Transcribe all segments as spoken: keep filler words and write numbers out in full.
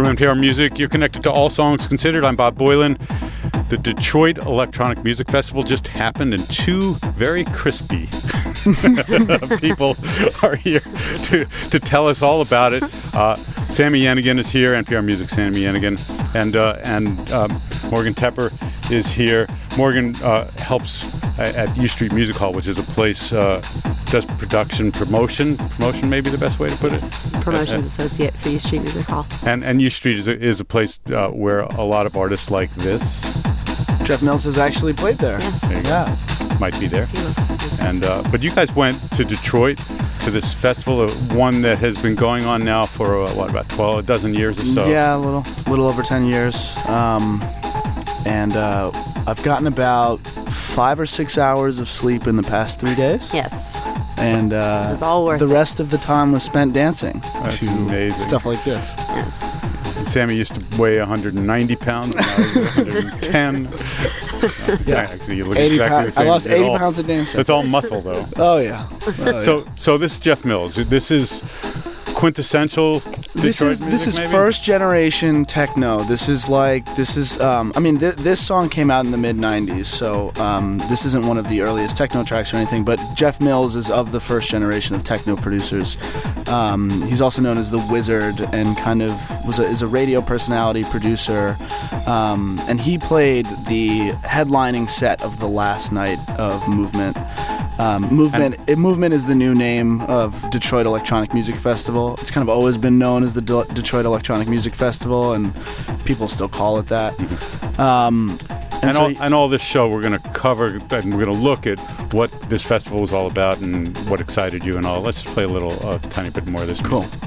N P R Music. You're connected to All Songs Considered. I'm Bob Boilen. The Detroit Electronic Music Festival just happened, and two very crispy people are here to, to tell us all about it. Uh, Sammy Yenigan is here, N P R Music, Sammy Yenigan, and uh, and um, Morgan Tepper is here. Morgan uh, helps at U Street Music Hall, which is a place, uh, does production, promotion, promotion may be the best way to put it. Promotions uh, Associate for U Street Music Hall. And and U Street is a, is a place uh, where a lot of artists like this. Jeff Mills has actually played there. Yes. There you Yeah. go. Might be there. And uh, but you guys went to Detroit to this festival, uh, one that has been going on now for uh, what, about twelve, a dozen years or so. Yeah, a little, little over ten years. Um, and uh, I've gotten about five or six hours of sleep in the past three days. Yes. And uh, it was all worth the it. rest of the time was spent dancing That's to amazing. stuff like this. Yes. And Sammy used to weigh one hundred ninety pounds, now he's one hundred ten. uh, Yeah. Actually, you look eighty exactly pounds. the same. I lost It's eighty all- pounds of dancing. It's all muscle, though. Oh, yeah. Oh, So, so this is Jeff Mills. This is quintessential Detroit this is music, this is maybe? first generation techno. This is like this is um, I mean th- this song came out in the mid nineties, so um, this isn't one of the earliest techno tracks or anything. But Jeff Mills is of the first generation of techno producers. Um, he's also known as the Wizard, and kind of was a, is a radio personality producer. Um, and he played the headlining set of the last night of Movement. Um, movement it, Movement is the new name of Detroit Electronic Music Festival. It's kind of always been known as the De- Detroit Electronic Music Festival, and people still call it that. Mm-hmm. Um, and And, so all, he- and all this show, we're going to cover, and we're going to look at what this festival was all about and what excited you and all. Let's just play a little, a uh, tiny bit more of this. cool. music.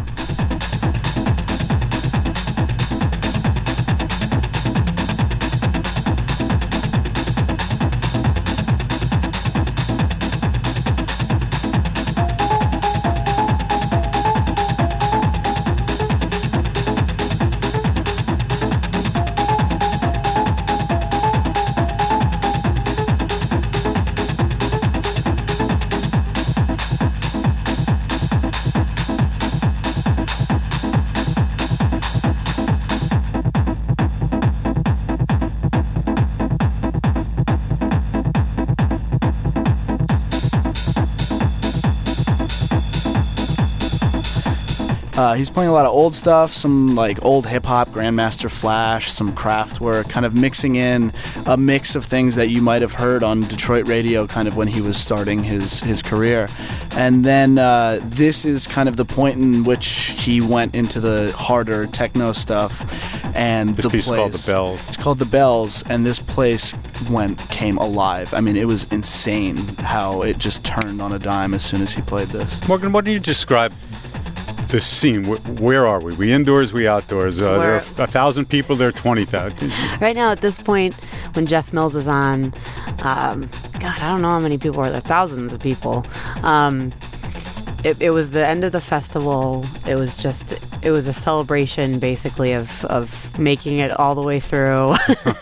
Uh, he's playing a lot of old stuff, some like old hip-hop, Grandmaster Flash, some Kraftwerk, kind of mixing in a mix of things that you might have heard on Detroit radio kind of when he was starting his, his career. And then uh, this is kind of the point in which he went into the harder techno stuff. And This the piece is place, called The Bells. It's called The Bells, and this place went came alive. I mean, it was insane how it just turned on a dime as soon as he played this. Morgan, what do you describe this scene? Where, where are we? We indoors, we outdoors. Uh, there are a thousand people, there are twenty thousand. Right now, at this point, when Jeff Mills is on, um, God, I don't know how many people are there. Thousands of people. Um, it, it was the end of the festival. It was just, it was a celebration, basically, of, of making it all the way through.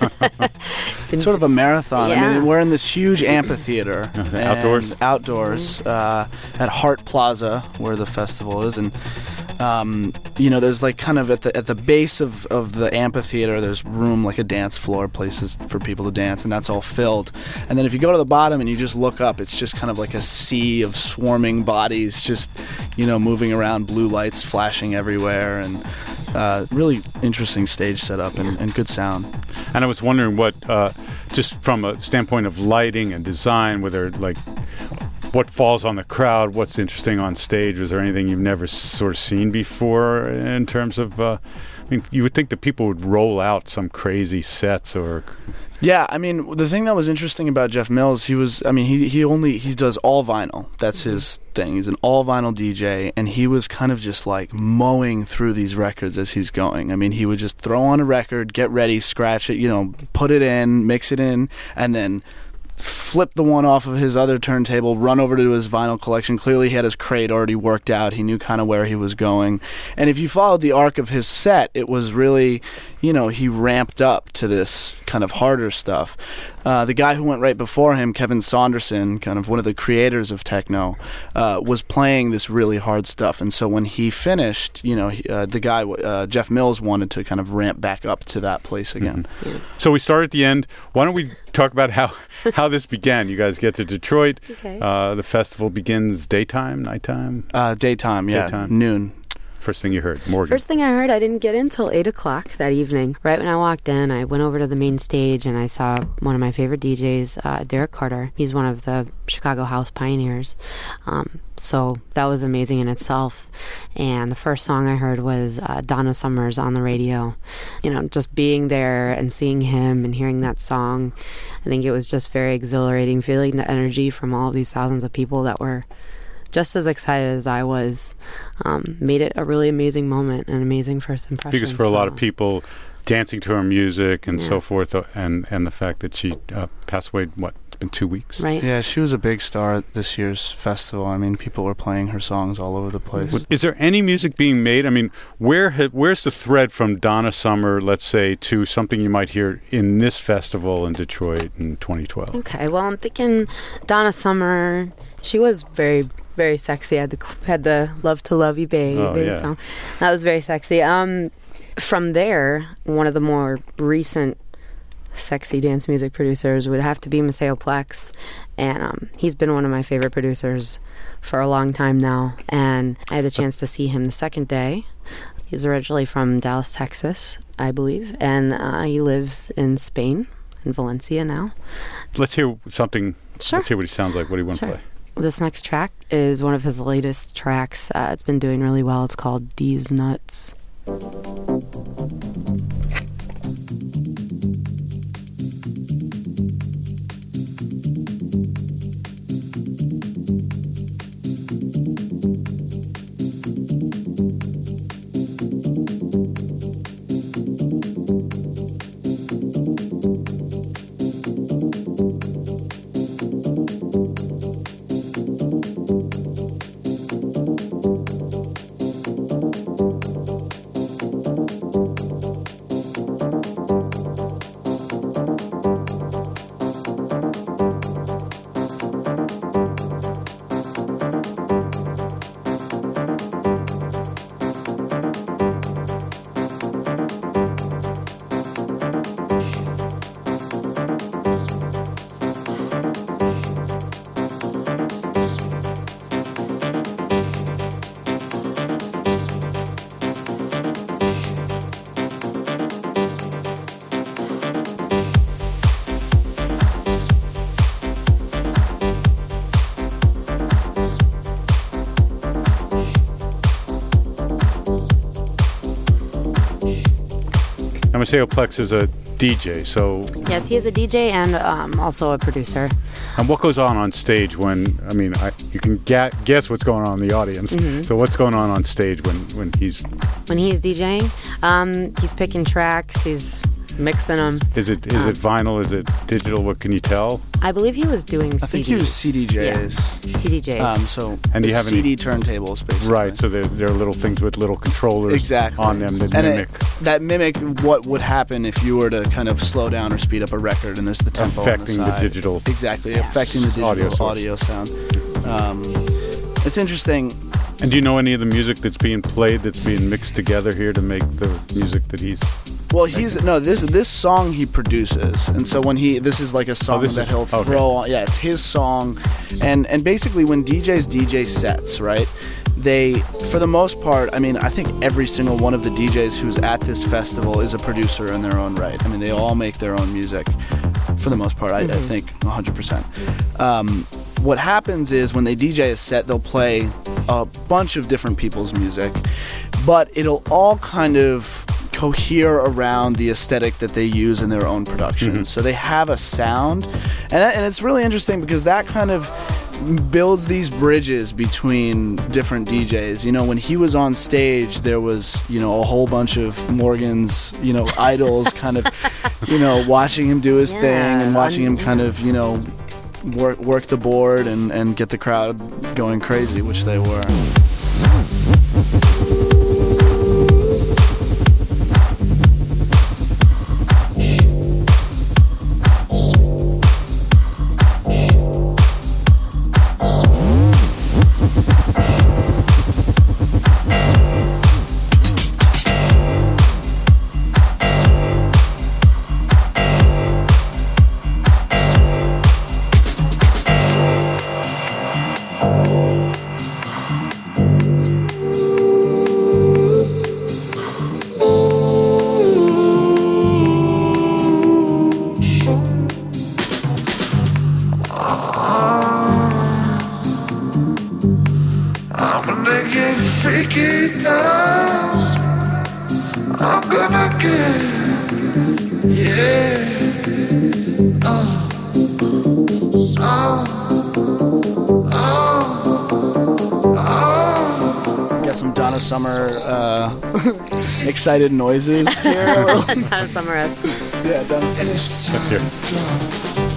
It's sort of a marathon. Yeah. I mean, we're in this huge amphitheater. Okay, and outdoors? Outdoors uh, at Hart Plaza, where the festival is, and um, you know, there's like kind of at the at the base of, of the amphitheater, there's room like a dance floor, places for people to dance, and that's all filled. And then if you go to the bottom and you just look up, it's just kind of like a sea of swarming bodies, just you know, moving around, blue lights flashing everywhere, and uh, really interesting stage setup and, and good sound. And I was wondering what, uh, just from a standpoint of lighting and design, whether like what falls on the crowd, what's interesting on stage. Was there anything you've never sort of seen before in terms of? Uh, I mean, you would think that people would roll out some crazy sets or. Yeah, I mean, the thing that was interesting about Jeff Mills, he was, I mean, he, he only, he does all vinyl. That's his thing. He's an all vinyl D J, and he was kind of just like mowing through these records as he's going. I mean, he would just throw on a record, get ready, scratch it, you know, put it in, mix it in, and then flip the one off of his other turntable, run over to his vinyl collection. Clearly he had his crate already worked out. He knew kind of where he was going. And if you followed the arc of his set, it was really, you know, he ramped up to this kind of harder stuff. uh, the guy who went right before him, Kevin Saunderson, kind of one of the creators of techno, uh, was playing this really hard stuff. And so when he finished, you know, he, uh, the guy, uh, Jeff Mills, wanted to kind of ramp back up to that place again. Mm-hmm. Yeah. So we start at the end. Why don't we talk about how, how this began? You guys get to Detroit. Okay. Uh, the festival begins daytime, nighttime? Uh, daytime, yeah. Daytime. Noon. First thing you heard, Morgan. First thing I heard, I didn't get in till eight o'clock that evening. Right when I walked in, I went over to the main stage and I saw one of my favorite D Js, uh, Derek Carter. He's one of the Chicago house pioneers. Um, so that was amazing in itself. And the first song I heard was uh, Donna Summer's on the radio. You know, just being there and seeing him and hearing that song, I think it was just very exhilarating, feeling the energy from all of these thousands of people that were just as excited as I was. Um, made it a really amazing moment, an amazing first impression. Because for a so. lot of people, dancing to her music and Yeah. so forth, uh, and, and the fact that she uh, passed away, what, it's been two weeks? Right. Yeah, she was a big star at this year's festival. I mean, people were playing her songs all over the place. Is there any music being made? I mean, where ha- where's the thread from Donna Summer, let's say, to something you might hear in this festival in Detroit in twenty twelve? Okay, well, I'm thinking Donna Summer, she was very, very sexy. Had the, had the Love to Love You Baby Oh, yeah. song. That was very sexy. Um, from there, one of the more recent sexy dance music producers would have to be Maceo Plex, and um, he's been one of my favorite producers for a long time now, and I had the chance to see him the second day. He's originally from Dallas, Texas, I believe, and uh, he lives in Spain, in Valencia now. Let's hear something. Sure. Let's hear what he sounds like. What do you want Sure. to play? This next track is one of his latest tracks. Uh, it's been doing really well. It's called D's Nuts. Maceo Plex is a D J, so... Yes, he is a D J and um, also a producer. And what goes on on stage when, I mean, I, you can ga- guess what's going on in the audience. Mm-hmm. So what's going on on stage when, when he's... When he's DJing, um, he's picking tracks, he's mixing them. Is it is Um, it vinyl? Is it digital? What can you tell? I believe he was doing I C Ds. think he was C D Js. Yeah. C D Js. Um, so And do you have C D any- turntables, basically. Right, so there, there are little things with little controllers Exactly. on them that and mimic... It, that mimic what would happen if you were to kind of slow down or speed up a record, and there's the tempo Affecting on the the side. digital- Exactly, affecting the digital Audio audio, source. sound. Um, it's interesting. And do you know any of the music that's being played, that's being mixed together here to make the music that he's... Well, he's no this this song he produces, and so when he this is like a song this that is- he'll okay. throw on. Yeah, it's his song, and and basically when D Js D J sets, right? They, for the most part, I mean, I think every single one of the D Js who's at this festival is a producer in their own right. I mean, they all make their own music, for the most part. I, I think one hundred percent. Um, what happens is when they D J a set, they'll play a bunch of different people's music, but it'll all kind of cohere around the aesthetic that they use in their own productions. Mm-hmm. So they have a sound, and that, and it's really interesting because that kind of builds these bridges between different D Js. You know, when he was on stage, there was, you know, a whole bunch of Morgan's, you know, idols kind of, you know, watching him do his Yeah, thing and watching him um, kind of, you know, work work the board and, and get the crowd going crazy, which they were. of Summer uh, excited noises here. A little. Donna Summer-esque. Yeah, Donna Summer. Let's hear.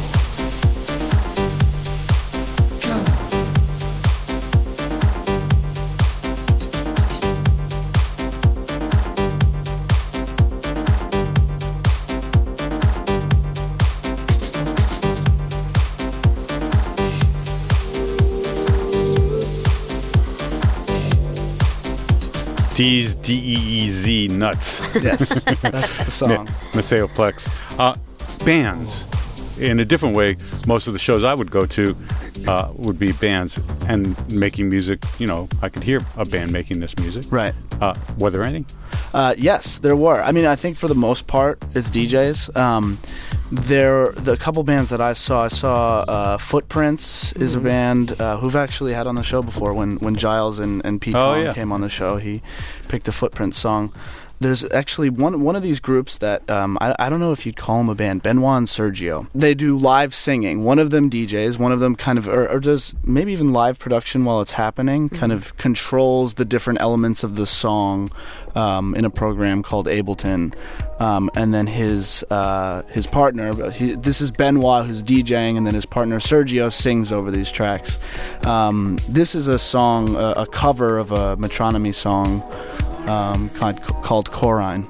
D's D E E Z nuts. Yes, that's the song. Maceoplex. Uh, bands. In a different way, most of the shows I would go to uh, would be bands and making music. You know, I could hear a band making this music. Right. Uh, were there any? Uh, yes, there were. I mean, I think for the most part, it's D Js. Um, there, the couple bands that I saw, I saw uh, Footprints is Mm-hmm. a band uh, who've actually had on the show before. When when Giles and, and Pete Oh, Tong yeah. came on the show, he picked a Footprints song. There's actually one one of these groups that um, I, I don't know if you'd call them a band, Benoit and Sergio. They do live singing. One of them D Js, one of them kind of, or, or does maybe even live production while it's happening, kind of controls the different elements of the song um, in a program called Ableton. Um, and then his uh, his partner, he, this is Benoit who's DJing, and then his partner Sergio sings over these tracks. Um, this is a song, a, a cover of a Metronomy song um, called, called Corine.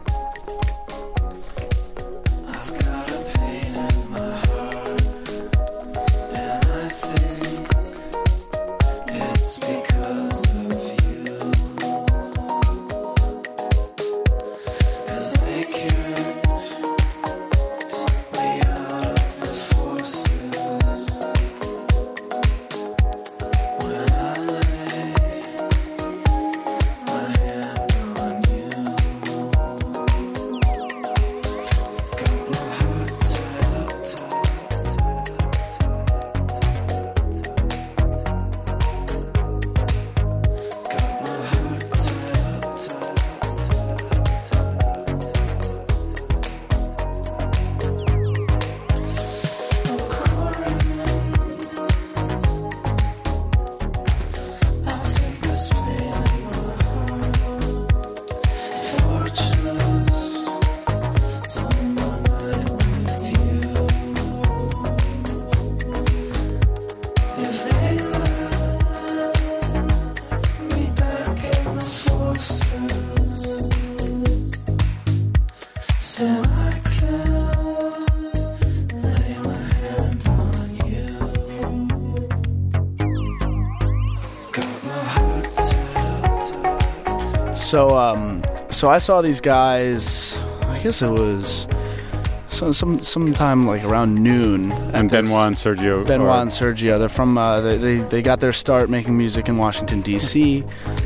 So, um, so I saw these guys. I guess it was some some sometime like around noon. And Benoit and Sergio. Benoit or- and Sergio. They're from. Uh, they, they they got their start making music in Washington D C,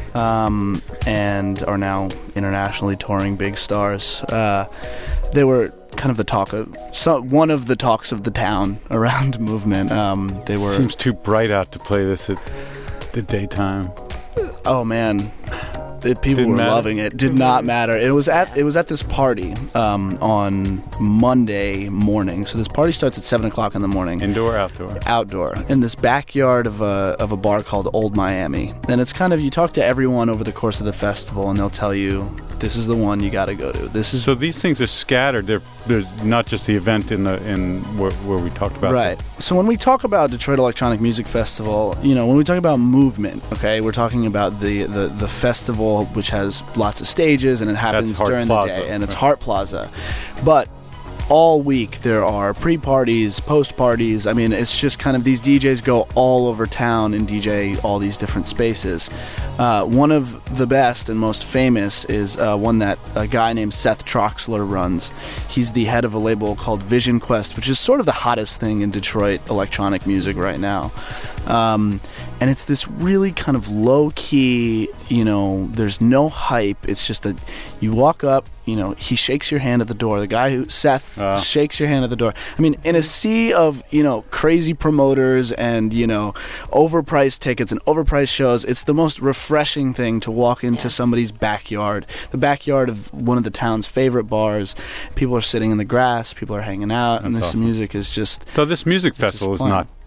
um, and are now internationally touring big stars. Uh, they were kind of the talk of so, one of the talks of the town around movement. Um, they were. Seems too bright out to play this at the daytime. Oh man. It, people Didn't were matter. loving it. Did not matter. It was at it was at this party um, on Monday morning. So this party starts at seven o'clock in the morning. Indoor, outdoor. Outdoor in this backyard of a of a bar called Old Miami. And it's kind of, you talk to everyone over the course of the festival, and they'll tell you this is the one you got to go to. This is So these things are scattered. They're, there's not just the event in the in where, where we talked about. right. So when we talk about Detroit Electronic Music Festival, you know, when we talk about movement, okay, we're talking about the the, the festival, which has lots of stages, and it happens Hart during Plaza, the day, and it's right. Hart Plaza. But all week there are pre-parties, post-parties. I mean, it's just kind of these D Js go all over town and D J all these different spaces. Uh, one of the best and most famous is uh, one that a guy named Seth Troxler runs. He's the head of a label called Vision Quest, which is sort of the hottest thing in Detroit electronic music right now. Um, and it's this really kind of low-key, you know, there's no hype. It's just that you walk up, you know, he shakes your hand at the door. The guy who, Seth, Uh. shakes your hand at the door. I mean, in a sea of, you know, crazy promoters and, you know, overpriced tickets and overpriced shows, it's the most refreshing thing to walk into Yes. somebody's backyard, the backyard of one of the town's favorite bars. People are sitting in the grass, people are hanging out, and That's this awesome. music is just... So this music This is festival is fun. not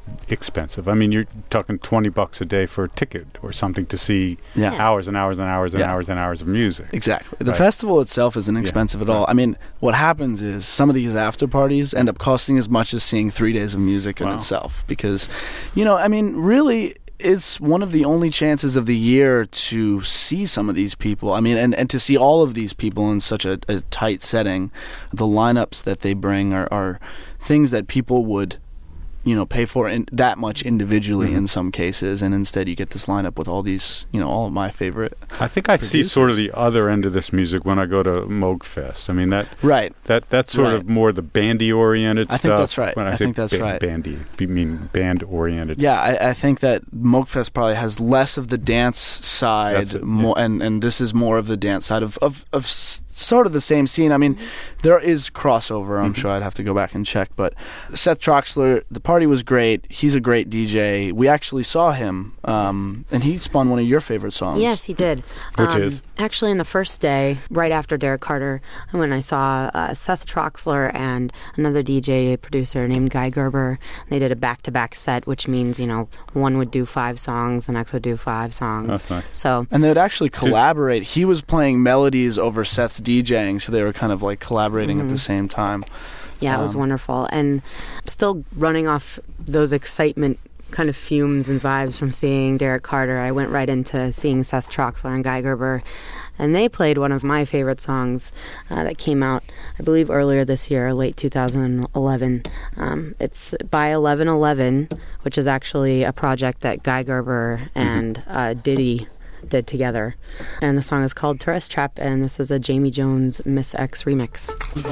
expensive. I mean, you're talking twenty bucks a day for a ticket or something to see Yeah. hours and hours and hours and Yeah. hours and hours of music. Exactly. The Right. festival itself isn't expensive at all. I mean, what happens is some of these after parties end up costing as much as seeing three days of music in Wow. itself. Because, you know, I mean, really, it's one of the only chances of the year to see some of these people. I mean, and, and to see all of these people in such a, a tight setting. The lineups that they bring are, are things that people would, you know, pay for in, that much individually Mhm. in some cases, and instead you get this lineup with all these, you know, all of my favorite. I think I see sort of the other end of this music when I go to Moog Fest. I mean, that Right. that that's sort Right. of more the bandy-oriented I stuff. think that's right. When I, I think that's ba- right. Bandy, you mean band-oriented. Yeah, I, I think that Moogfest probably has less of the dance side, That's it, more, and, and this is more of the dance side of, of, of s- sort of the same scene. I mean, there is crossover. I'm Mhm. sure I'd have to go back and check. But Seth Troxler, the party was great. He's a great D J. We actually saw him, um, and he spun one of your favorite songs. Yes, he did. Which Um, is? Actually, in the first day, right after Derek Carter, when I saw uh, Seth Troxler and another D J producer named Guy Gerber. They did a back-to-back set, which means, you know, one would do five songs, the next would do five songs. That's nice. So, And they would actually collaborate. He was playing melodies over Seth's DJing, so they were kind of like collaborating at the same time. yeah, it was Um, wonderful. And still running off those excitement kind of fumes and vibes from seeing Derek Carter, I went right into seeing Seth Troxler and Guy Gerber. And they played one of my favorite songs uh, that came out, I believe, earlier this year, late two thousand eleven. Um, it's by eleven eleven, which is actually a project that Guy Gerber and uh, Diddy did together. And the song is called Tourist Trap, and this is a Jamie Jones Miss X remix.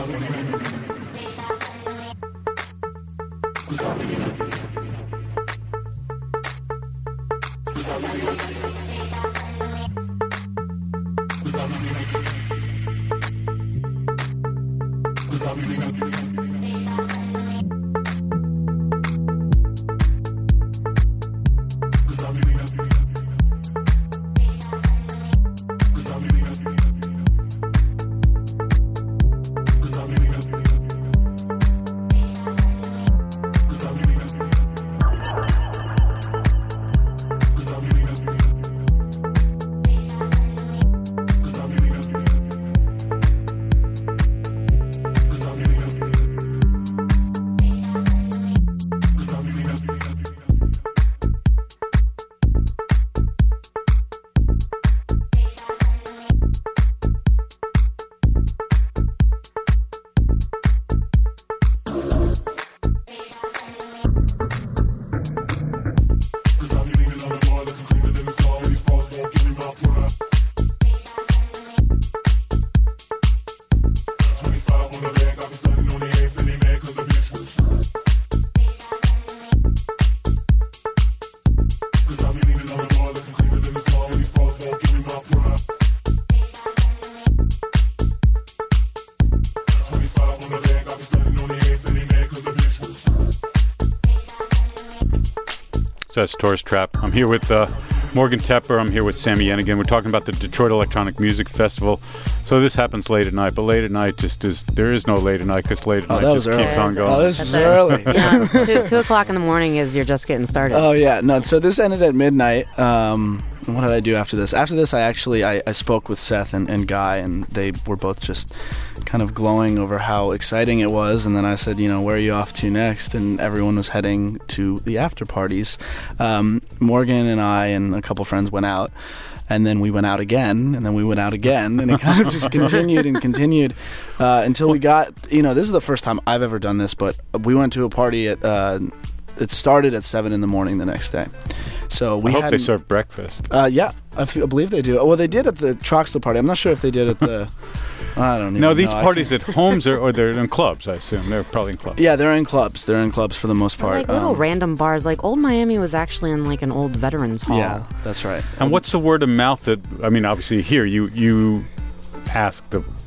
So that's Tourist Trap. I'm here with uh, Morgan Tepper. I'm here with Sammy Yenigan. We're talking about the Detroit Electronic Music Festival. So this happens late at night, but late at night just is, there is no late at night because late at Oh, night that just was early. keeps on going. Oh, this That's was it. early. Yeah, two, two o'clock in the morning is you're just getting started. Oh yeah, no. So this ended at midnight. Um, and what did I do after this? After this, I actually I, I spoke with Seth and, and Guy, and they were both just kind of glowing over how exciting it was. And then I said, you know, where are you off to next? And everyone was heading to the after parties. Um, Morgan and I and a couple friends went out. And then we went out again, and then we went out again, and it kind of just continued and continued uh, until we got, you know, this is the first time I've ever done this, but we went to a party at, uh, it started at seven in the morning the next day. So we I hope they hadn't- serve breakfast. Uh, yeah, I, f- I believe they do. Well, they did at the Troxler party. I'm not sure if they did at the, I don't even No, know. these I parties can't- at homes are, or they're in clubs, I assume. They're probably in clubs. Yeah, they're in clubs. They're in clubs for the most part. like little Um, random bars. Like Old Miami was actually in like an old veterans hall. Yeah, that's right. And what's the word of mouth that, I mean, obviously here you, you ask the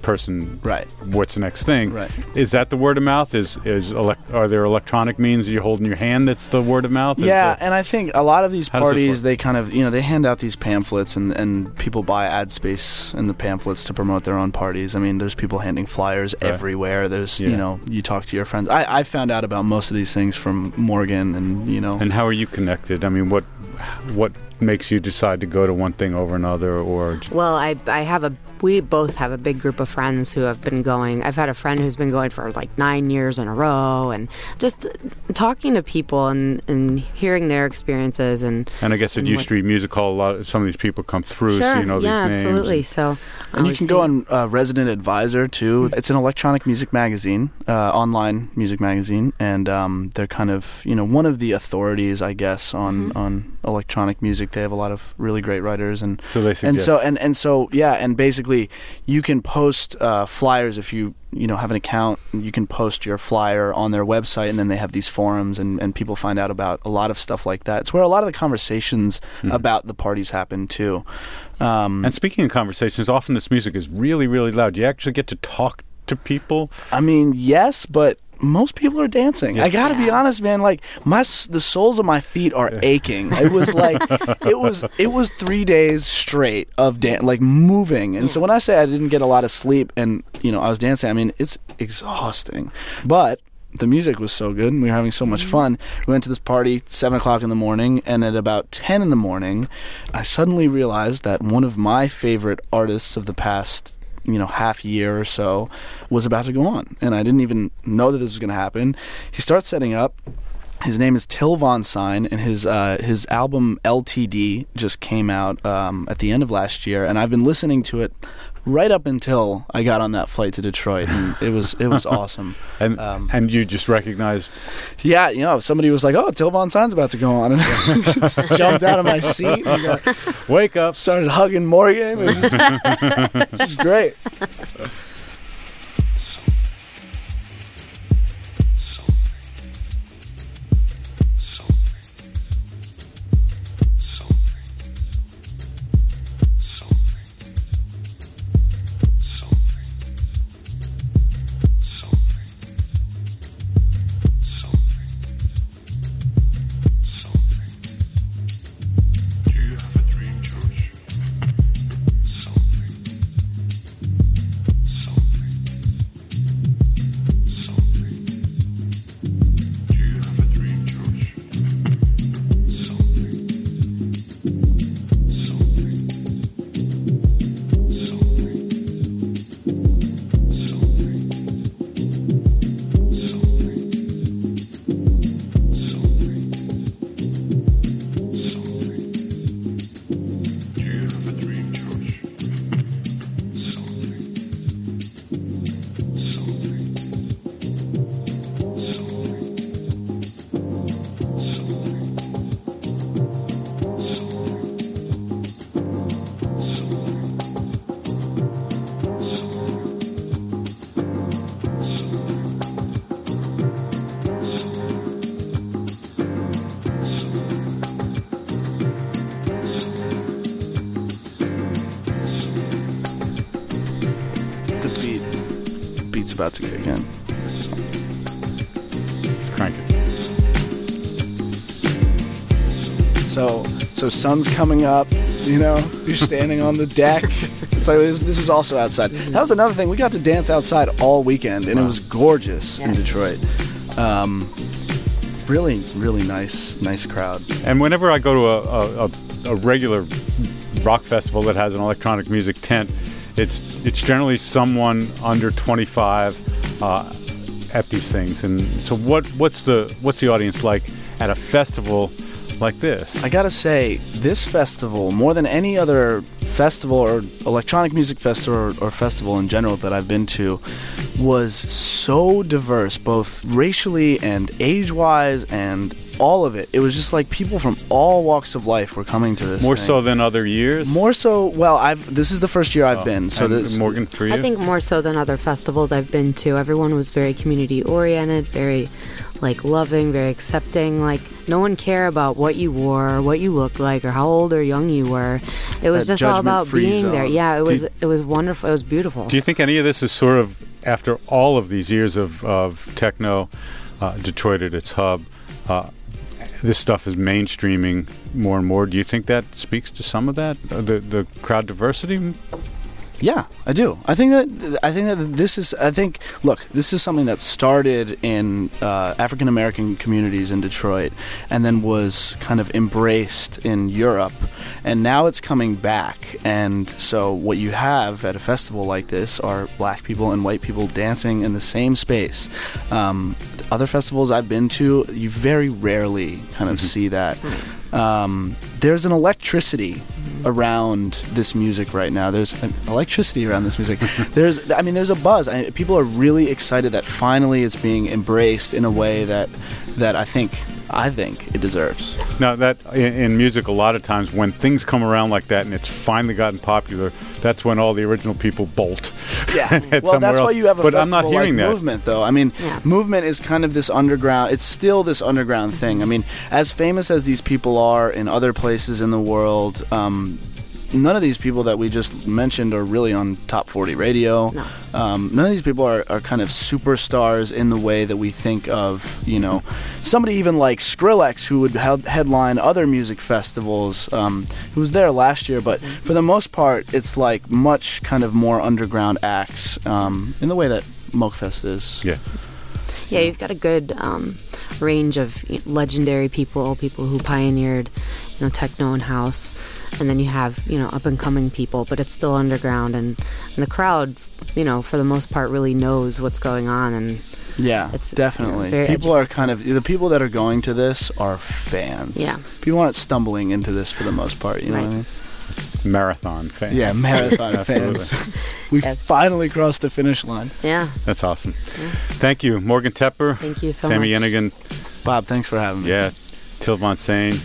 person, Right. what's the next thing? Right. Is that the word of mouth? Is is elect- are there electronic means you hold in your hand that's the word of mouth? Is Yeah, it- and I think a lot of these How does this parties, work? they kind of, you know, they hand out these pamphlets and, and people buy ad space in the pamphlets to promote their own parties. I mean, there's people handing flyers Right. everywhere. There's, Yeah. you know, you talk to your friends. I, I found out about most of these things from Morgan and, you know. And how are you connected? I mean, what what makes you decide to go to one thing over another, or Well, I I have a we both have a big group of friends who have been going. I've had a friend who's been going for like nine years in a row, and just talking to people and, and hearing their experiences and and I guess at and U what- Street Music Hall, a lot of, some of these people come through, sure, so you know yeah, these names. absolutely. So, And you uh, can so- go on uh, Resident Advisor too. It's an electronic music magazine, uh, online music magazine, and um, they're kind of, you know, one of the authorities, I guess, on, Mhm. on electronic music. They have a lot of really great writers, and So they suggest. and so and, and so yeah, and basically you can post uh, flyers if you you know have an account. You can post your flyer on their website, and then they have these forums, and, and people find out about a lot of stuff like that. It's where a lot of the conversations Mhm. about the parties happen too. Um, And speaking of conversations, often this music is really, really loud. You actually get to talk to people. I mean, yes, but most people are dancing. Yeah. I got to be Yeah. honest, man. Like my, s- the soles of my feet are aching. It was like, it was, it was three days straight of dan- like moving. And so when I say I didn't get a lot of sleep, and you know I was dancing, I mean it's exhausting. But the music was so good, and we were having so much fun. We went to this party seven o'clock in the morning, and at about ten in the morning, I suddenly realized that one of my favorite artists of the past, you know, half year or so was about to go on, and I didn't even know that this was going to happen. He starts setting up. His name is Till Von Sign, and his uh, his album L T D just came out um, at the end of last year, and I've been listening to it right up until I got on that flight to Detroit, and it was it was awesome. And Um, and you just recognized. Yeah, you know, somebody was like, "Oh, Till Von Sign's about to go on," and I jumped out of my seat and got, Wake up. started hugging Morgan. It was, it was great. Do you have a dream, George? Do you have a dream, George? Do you have a dream, George? The beat, beat's about to kick in. Let's crank it. So, so sun's coming up. You know, you're standing on the deck. So this, this is also outside. That was another thing. We got to dance outside all weekend, and it was gorgeous in Yes. Detroit. Um, really, really nice, nice crowd. And whenever I go to a, a, a, a regular rock festival that has an electronic music tent, it's it's generally someone under twenty-five uh, at these things. And so, what what's the what's the audience like at a festival like this? I gotta say, this festival, more than any other festival or electronic music festival or, or festival in general that I've been to, was so diverse, both racially and age-wise, and all of it. It was just like people from all walks of life were coming to this. More thing. so than other years. More so. Well, I've this is the first year I've Oh, been. So and this Morgan, for you. I think more so than other festivals I've been to. Everyone was very community oriented, very like loving, very accepting. Like no one cared about what you wore, what you looked like, or how old or young you were. It was That just all about judgment-free being zone. there. Yeah, it Do was you- it was wonderful. It was beautiful. Do you think any of this is sort of, after all of these years of, of techno, uh, Detroit at its hub, uh, this stuff is mainstreaming more and more? Do you think that speaks to some of that, uh, the the crowd diversity? Yeah, I do. I think that I think that this is. I think look, this is something that started in uh, African American communities in Detroit, and then was kind of embraced in Europe, and now it's coming back. And so, what you have at a festival like this are black people and white people dancing in the same space. Um, other festivals I've been to, you very rarely kind of see that. Um, there's an electricity around this music right now. There's an electricity around this music. There's, I mean, there's a buzz. I, people are really excited that finally it's being embraced in a way that, that I think, I think it deserves. Now, that in, in music, a lot of times when things come around like that and it's finally gotten popular, that's when all the original people bolt. Yeah, and head well, somewhere that's else. why you have a but festival I'm not hearing like that. Movement, though. I mean, Yeah. Movement is kind of this underground. It's still this underground thing. I mean, as famous as these people are in other places in the world, um, none of these people that we just mentioned are really on top forty radio. No. Um, none of these people are, are kind of superstars in the way that we think of, you know, somebody even like Skrillex, who would he- headline other music festivals, um, who was there last year. But for the most part, it's like much kind of more underground acts um, in the way that Mokefest is. Yeah. Yeah, you've got a good um, range of legendary people, people who pioneered, you know, techno and house, and then you have, you know, up and coming people, but it's still underground, and, and the crowd, you know, for the most part, really knows what's going on, and Yeah, It's, definitely. you know, very People are kind of the people that are going to this are fans. Yeah. People aren't stumbling into this for the most part. You know Right. what I mean? Marathon fans. Yeah, marathon Absolutely. fans. We Yes. finally crossed the finish line. yeah. That's awesome. Thank you, Morgan Tepper. Thank you so Sammy much. Yennigan. Bob, thanks for having me. Yeah, Till Von Sane.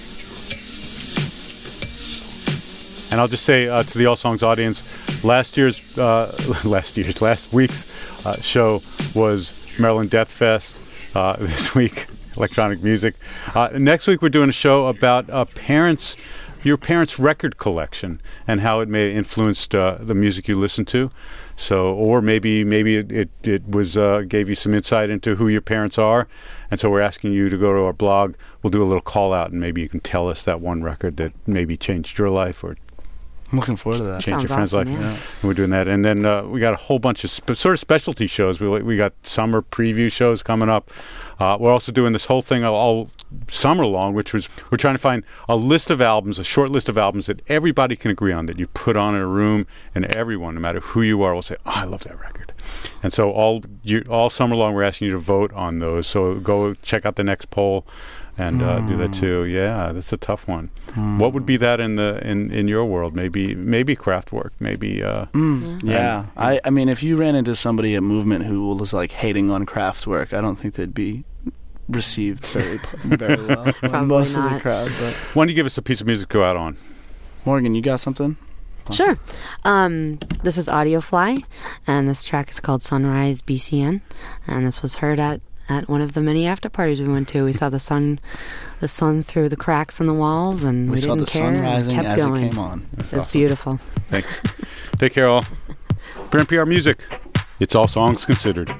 And I'll just say uh, to the All Songs audience, last year's, uh, last year's, last week's uh, show was Maryland Death Fest. Uh, this week, electronic music. Uh, next week, we're doing a show about uh, parents, your parents' record collection, and how it may have influenced uh, the music you listen to. So, or maybe maybe it it, it was uh, gave you some insight into who your parents are, and so we're asking you to go to our blog. We'll do a little call out, and maybe you can tell us that one record that maybe changed your life or I'm looking forward to that. change your Sounds friend's awesome, life. yeah. And we're doing that, and then uh, we got a whole bunch of sp- sort of specialty shows. We we got summer preview shows coming up. Uh, we're also doing this whole thing all, all summer long, which was we're trying to find a list of albums, a short list of albums that everybody can agree on, that you put on in a room, and everyone, no matter who you are, will say, "Oh, I love that record." And so all you, all summer long, we're asking you to vote on those. So go check out the next poll. And uh, do that too. Yeah, that's a tough one. What would be that in the in, in your world? Maybe maybe Kraftwerk. Maybe uh, Mm, yeah, I, I mean, if you ran into somebody at Movement who was like hating on Kraftwerk, I don't think they'd be received very very well by Probably most of the not. crowd. But why don't you give us a piece of music to go out on? Morgan, you got something? Sure. Um, this is Audiofly, and this track is called Sunrise B C N, and this was heard at, at one of the many after parties we went to. We saw the sun, the sun through the cracks in the walls, and we, We saw didn't the care. sun and rising kept as going. it came on. It's awesome. beautiful. Thanks. Take care, all. For N P R Music, it's All Songs Considered.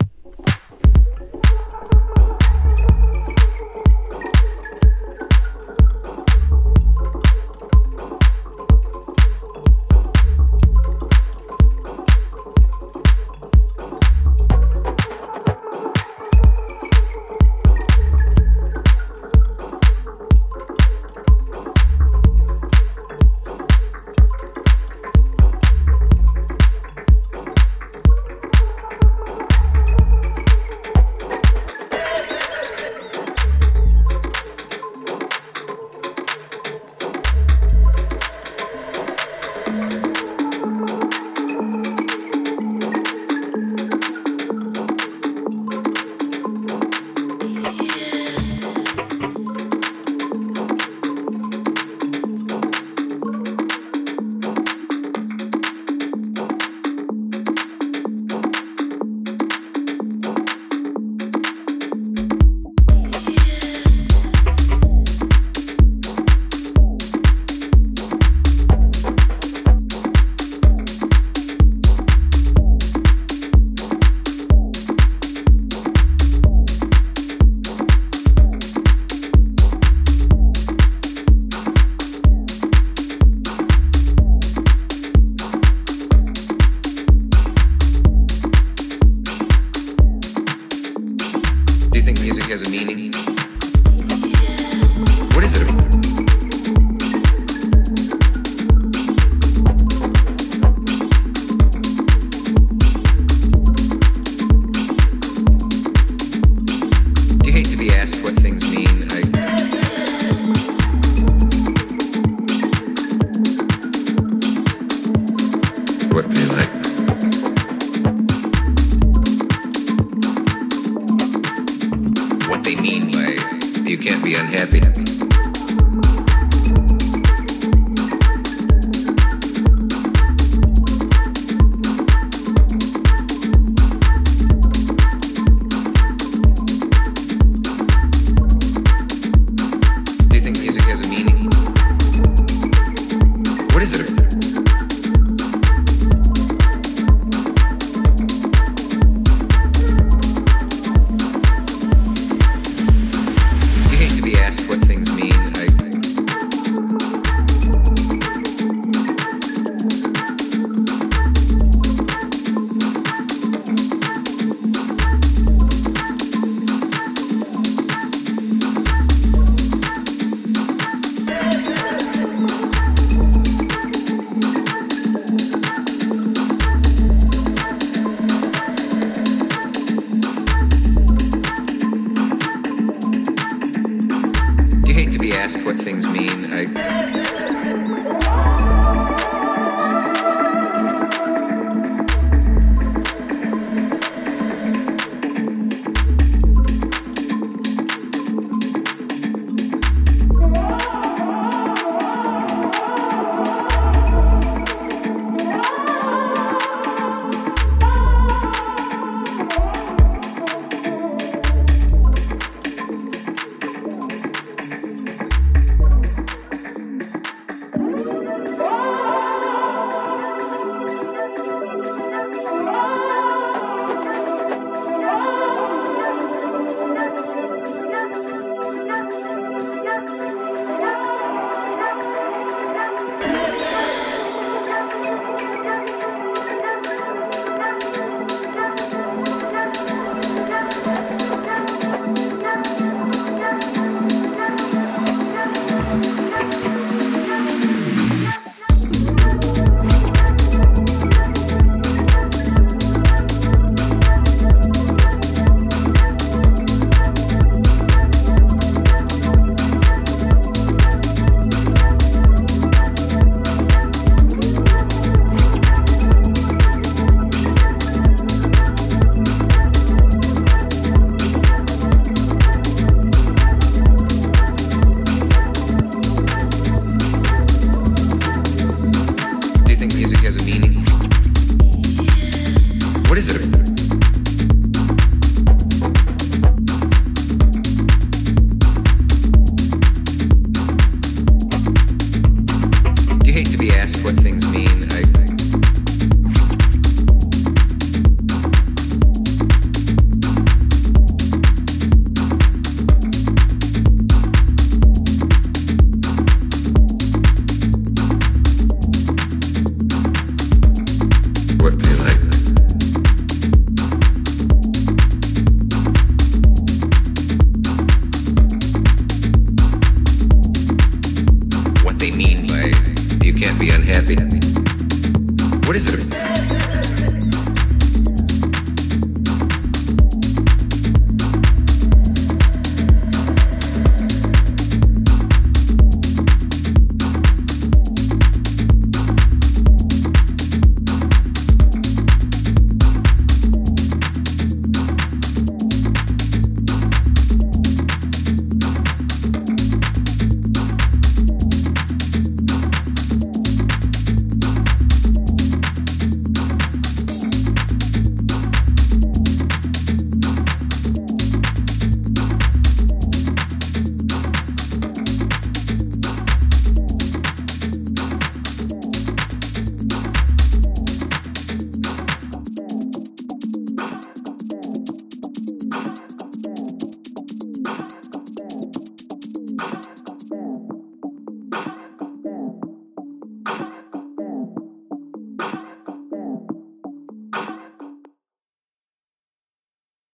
things mean. I